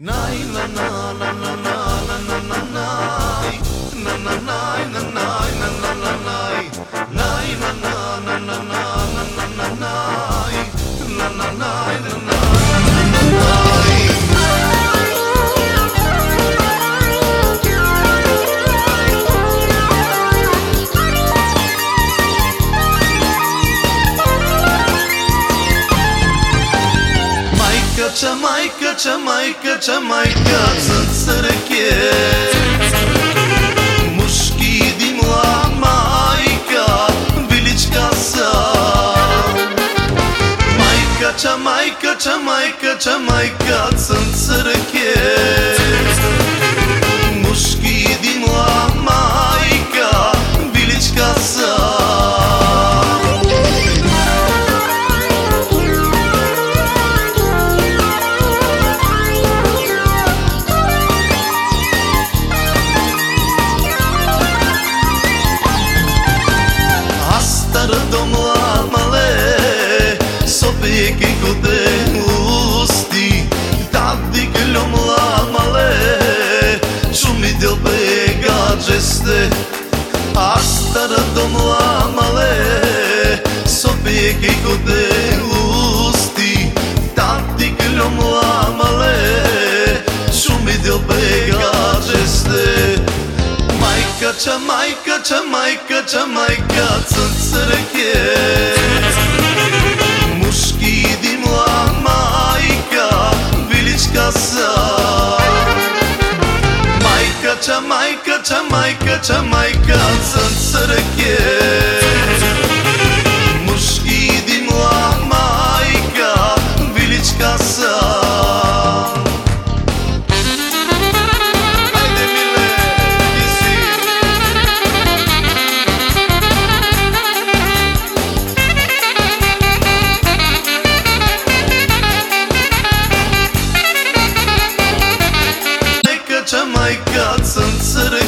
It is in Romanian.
Jamaica, Țărăche Mușchii din la Maica, Village Casa Jamaica, Țărăche Mușchii din la Maica, Village Casa Astara dom la male, sobie kiko de usti, tanti klom la male, šumi del bega jeste. Jamaica, Țărăche Mușchii din la Maica, Village Casa Jamaica, Țărăche Mușchii din la Maica, Village Casa Haide mile, disi Jamaica, Țărăche